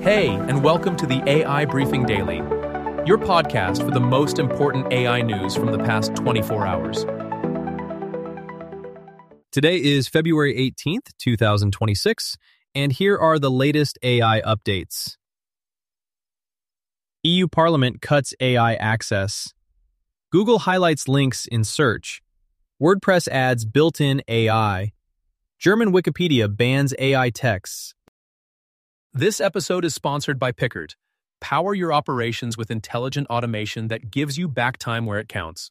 Hey, and welcome to the AI Briefing Daily, your podcast for the most important AI news from the past 24 hours. Today is February 18th, 2026, and here are the latest AI updates. EU Parliament cuts AI access. Google highlights links in search. WordPress adds built-in AI. German Wikipedia bans AI texts. This episode is sponsored by Pickert. Power your operations with intelligent automation that gives you back time where it counts.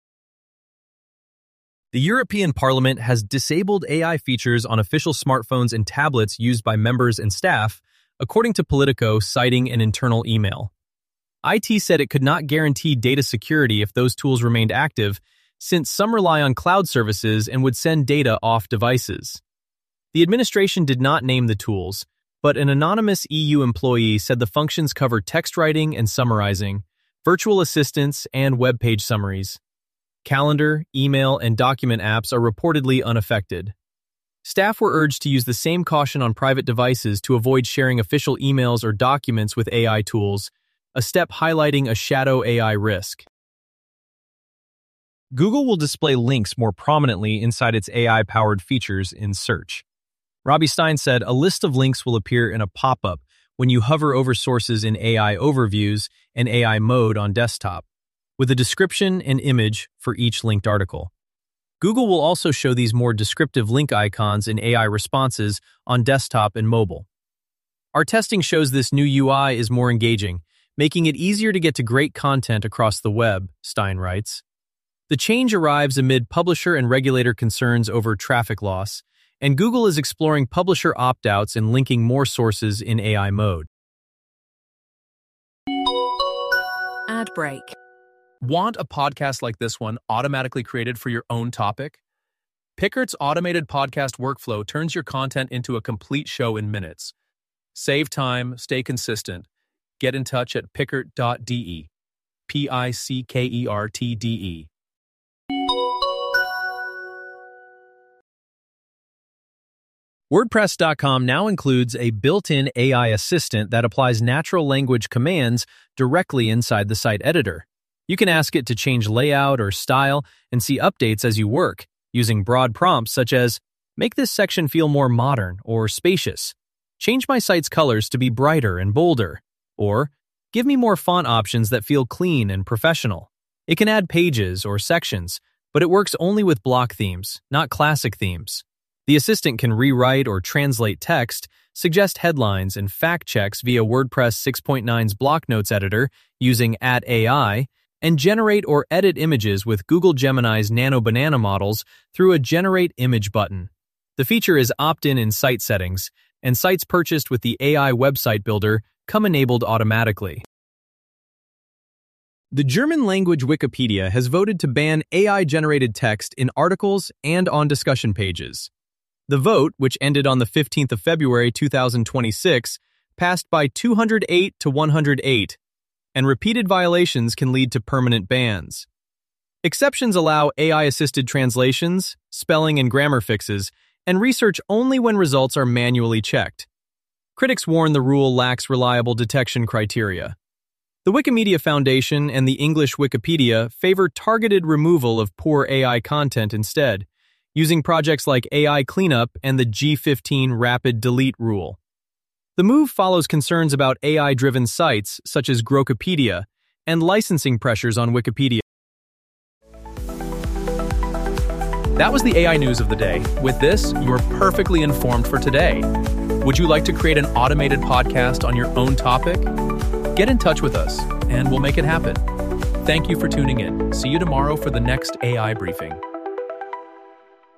The European Parliament has disabled AI features on official smartphones and tablets used by members and staff, according to Politico, citing an internal email. IT said it could not guarantee data security if those tools remained active, since some rely on cloud services and would send data off devices. The administration did not name the tools, but an anonymous EU employee said the functions cover text writing and summarizing, virtual assistants, and web page summaries. Calendar, email, and document apps are reportedly unaffected. Staff were urged to use the same caution on private devices to avoid sharing official emails or documents with AI tools, a step highlighting a shadow AI risk. Google will display links more prominently inside its AI-powered features in search. Robbie Stein said a list of links will appear in a pop-up when you hover over sources in AI overviews and AI mode on desktop, with a description and image for each linked article. Google will also show these more descriptive link icons in AI responses on desktop and mobile. Our testing shows this new UI is more engaging, making it easier to get to great content across the web, Stein writes. The change arrives amid publisher and regulator concerns over traffic loss, and Google is exploring publisher opt-outs and linking more sources in AI mode. Ad break. Want a podcast like this one automatically created for your own topic? Pickert's automated podcast workflow turns your content into a complete show in minutes. Save time, stay consistent. Get in touch at pickert.de. P-I-C-K-E-R-T-D-E. WordPress.com now includes a built-in AI assistant that applies natural language commands directly inside the site editor. You can ask it to change layout or style and see updates as you work, using broad prompts such as, "Make this section feel more modern or spacious. Change my site's colors to be brighter and bolder," or "Give me more font options that feel clean and professional." It can add pages or sections, but it works only with block themes, not classic themes. The assistant can rewrite or translate text, suggest headlines, and fact checks via WordPress 6.9's block notes editor using @AI, and generate or edit images with Google Gemini's Nano Banana models through a Generate Image button. The feature is opt-in in site settings, and sites purchased with the AI website builder come enabled automatically. The German language Wikipedia has voted to ban AI-generated text in articles and on discussion pages. The vote, which ended on the 15th of February 2026, passed by 208 to 108, and repeated violations can lead to permanent bans. Exceptions allow AI-assisted translations, spelling and grammar fixes, and research only when results are manually checked. Critics warn the rule lacks reliable detection criteria. The Wikimedia Foundation and the English Wikipedia favor targeted removal of poor AI content instead, using projects like AI Cleanup and the G15 Rapid Delete rule. The move follows concerns about AI-driven sites such as Grokopedia and licensing pressures on Wikipedia. That was the AI news of the day. With this, you're perfectly informed for today. Would you like to create an automated podcast on your own topic? Get in touch with us, and we'll make it happen. Thank you for tuning in. See you tomorrow for the next AI briefing.